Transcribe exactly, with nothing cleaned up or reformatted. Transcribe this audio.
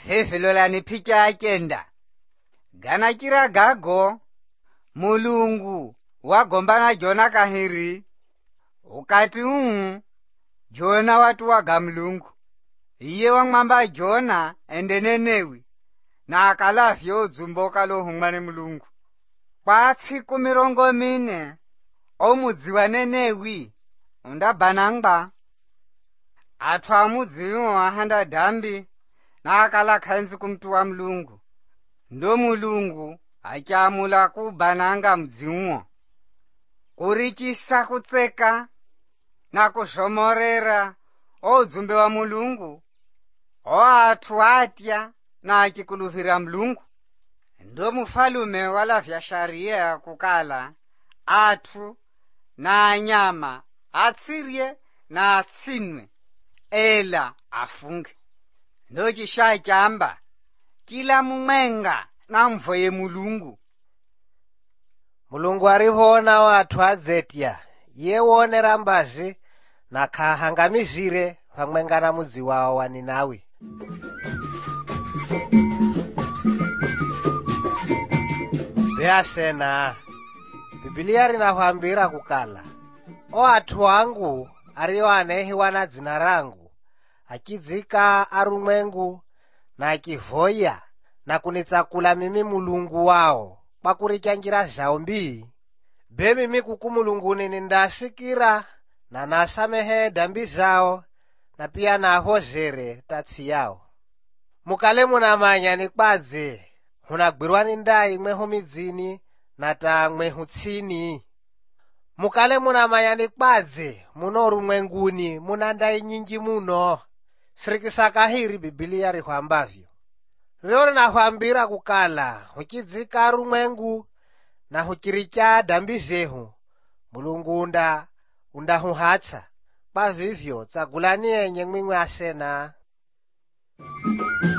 Zefilolani picha akenda. Gana kira gago. Mulungu. Wagombana Jona kahiri. Ukati uu. Jona watu waga mlungu. Iye wangmamba Jona endenenewi. Na akalafyo dzumboka lo hungmane mulungu. Kwa tsiku mirongo mine. Omudzi wa Nenewi. Unda banangba. Atwa mudzi wa handa dambi. Na akala khanzi kumtu wa mlungu. Ndo mulungu achamula kubananga mudzi uwo. Kurikisa kutseka. Na kushomorera. O dzumbe wa mulungu. O atu atya. Na akikuluhira mlungu. Ndo mufalume wala vya sharia kukala. Atu na anyama atsirie na atsinwe ela afunge. Ndo chisha chamba kila mumwenga na mvoye mulungu. Mulungu arivona watu azetya ye wonera mbazi na kahangamizire pamwenga na mudzi wawo wa Ninawi. Beasena Biblia rinahwambira kukala o atu wangu ariyo anehiwa na dzina rangu achidzika arumwengu na akivoya na kunitsakula mimi mulungu wao kwa kurichanjira zao mbii be mimi kuku mulunguni nindasikira na nasamehe dambi zao na pia nahozere tatsi yao. Mukale munamanya ni kwadze hunagwirwa ni ndai mweho midzini na ta mwehu tsini. Mukale munamanya ni kwadze muno rumwenguni muna ndai nyingi muno. Sirikisa kahiri Biblia rihwambavyo. Leo nahwambira kukala huchidzika rumwengu na hukiricha dambi zehu mulungu unda undahuhatsa kwa vivyo tsagulani enye mwimwe asena.